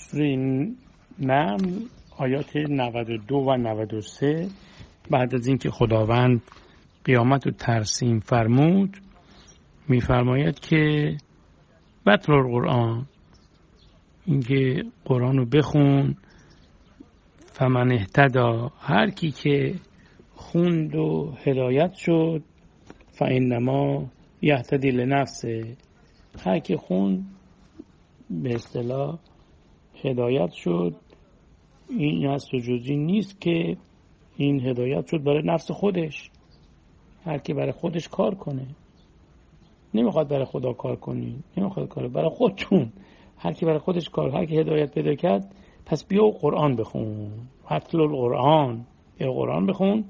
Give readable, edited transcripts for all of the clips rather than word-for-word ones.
سوره نمل آیات 92 و 93 بعد از اینکه خداوند قیامت رو ترسیم فرمود میفرماید که واتل القرآن، اینکه قرآن رو بخون، فمن اهتدی، هر کی که خوند و هدایت شد، فانما یهتدی لنفسه، هر کی خوند به اصطلاح هدایت شد، این از جزئی نیست که این هدایت شد برای نفس خودش، هر کی برای خودش کار کنه، نمیخواد برای خدا کار کنی، نمیخواد کار برای خودتون، هر کی برای خودش کار، هر کی هدایت پیدا کرد پس بیا قرآن بخون، واتل القرآن، بیا قرآن بخون،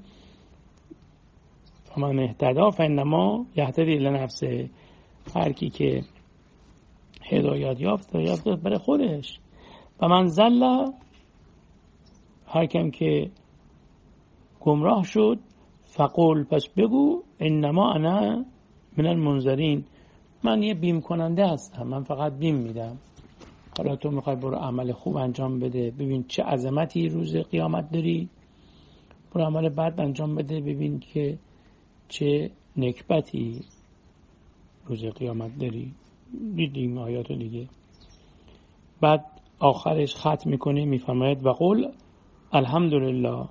فمن اهتدی فانما یهتدی لنفسه، هر کی که هدایت یافت برای خودش، و من ضل، هر کم که گمراه شد، فقل، پس بگو انما انا من المنذرین، من یه بیم کننده هستم، من فقط بیم میدم. حالا تو میخوای برو عمل خوب انجام بده، ببین چه عظمتی روز قیامت داری، برو عمل بد انجام بده، ببین که چه نکبتی روز قیامت داری. دیدیم آیاتو دیگه. بعد آخرش ختم میکنه میفرماید و قل الحمدلله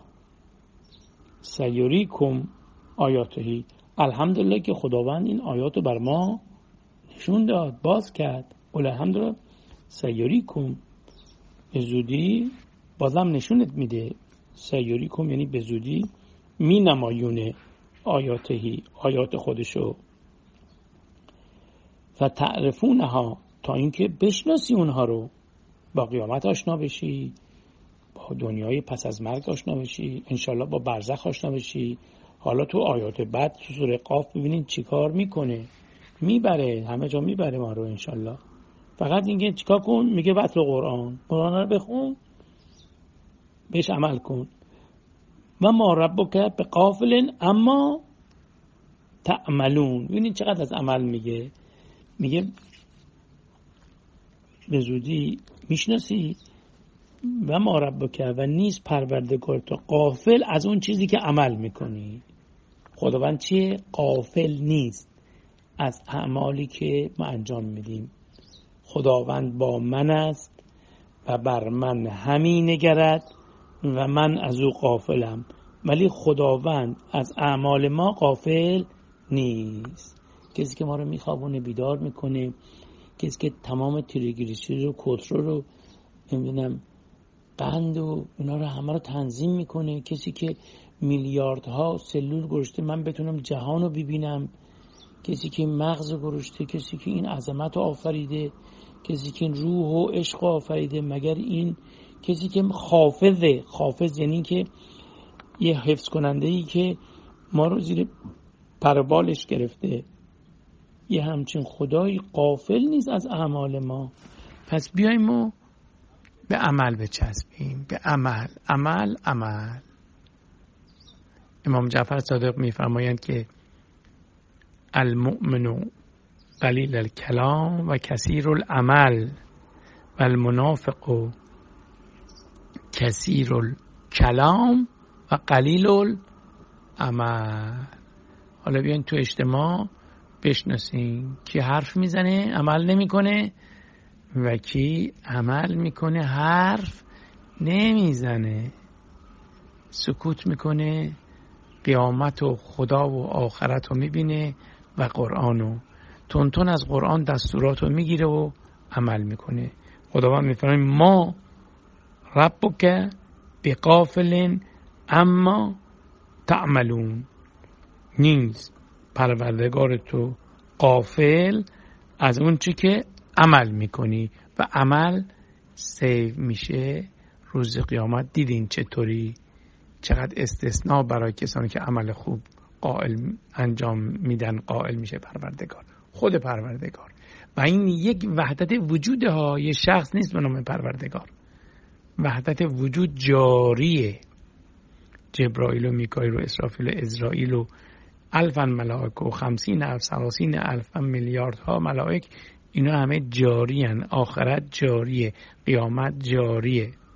سیریکم آیاته، الحمدلله که خداوند این آیاتو بر ما نشون داد، باز کرد. قل الحمدلله سیریکم، به زودی بازم نشونت میده، سیریکم یعنی به زودی می نمایونه آیاتهی، آیات خودشو، و تعرفونها، تا اینکه بشناسی اونها رو، با قیامت آشنا بشی، با دنیای پس از مرگ آشنا بشی، انشالله با برزخ آشنا بشی. حالا تو آیات بعد تو سوره قاف ببینید چیکار میکنه، میبره همه جا، میبره ما رو انشالله. فقط اینکه چیکار کن، میگه واتل القرآن، قرآن رو بخون، بهش عمل کن. و ما ربک بغافل اما تعملون، ببینید چقدر از عمل میگه به زودی میشناسی. و ما ربک، و نیست پروردگار تو غافل از اون چیزی که عمل میکنی. خداوند چیه؟ غافل نیست از اعمالی که ما انجام میدیم. خداوند با من است و بر من همی نگرد و من از او غافلم، ولی خداوند از اعمال ما غافل نیست. کسی که ما رو میخوابونه، بیدار میکنه، کسی که تمام تریگلیسیرید و کلسترول رو نمیدونم قند و اینا رو همه رو تنظیم میکنه، کسی که میلیاردها سلول گذاشته من بتونم جهان رو ببینم، کسی که مغز گذاشته، کسی که این عظمت رو آفریده، کسی که روح و عشق آفریده، مگر این کسی که حافظه. حافظ یعنی که یه حفظ کننده ای که ما رو زیر پربالش گرفته. یه همچین خدایی غافل نیست از اعمال ما. پس بیاییم و به عمل بچسبیم، به عمل. امام جعفر صادق میفرمایند که المؤمن قلیل الکلام و کثیر العمل و المنافق کثیر الکلام و قلیل العمل. حالا بیاین تو اجتماع بشناسین کی حرف میزنه عمل نمیکنه و کی عمل میکنه حرف نمیزنه، سکوت میکنه، قیامت و خدا و آخرت رو میبینه و قرآنو تون از قرآن دستورات رو میگیره و عمل میکنه. خداوند میفرماید ما ربک بغافل اما تعملون، نیست پروردگار تو غافل از اون چی که عمل میکنی. و عمل سیو میشه روز قیامت. دیدین چطوری چقدر استثناء برای کسانی که عمل خوب انجام میدن قائل میشه پروردگار، خود پروردگار. و این یک وحدت وجود ها، یه شخص نیست به نام پروردگار، وحدت وجود جاریه. جبرائیل و میکائیل و اسرافیل و عزرائیل و الفا ملائک و 50,000 30,000 میلیاردها ملائک اینا همه جاری هن. آخرت جاریه، قیامت جاریه.